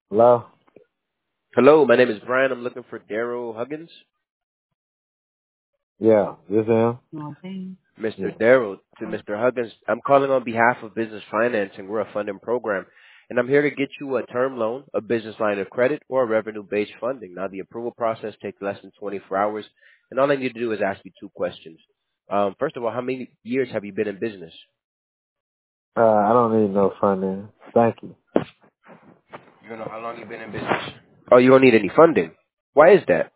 Hello? Hello, my name is Brian. I'm looking for Daryl Huggins. Yeah, this him? Mr. Yeah. Daryl, to Mr. Huggins, I'm calling on behalf of Business Financing. We're a funding program, and I'm here to get you a term loan, a business line of credit, or a revenue-based funding. Now, the approval process takes less than 24 hours, and all I need to do is ask you two questions. First of all, how many years have you been in business? I don't need no funding. Thank you. You don't know how long you've been in business? Oh, you don't need any funding. Why is that?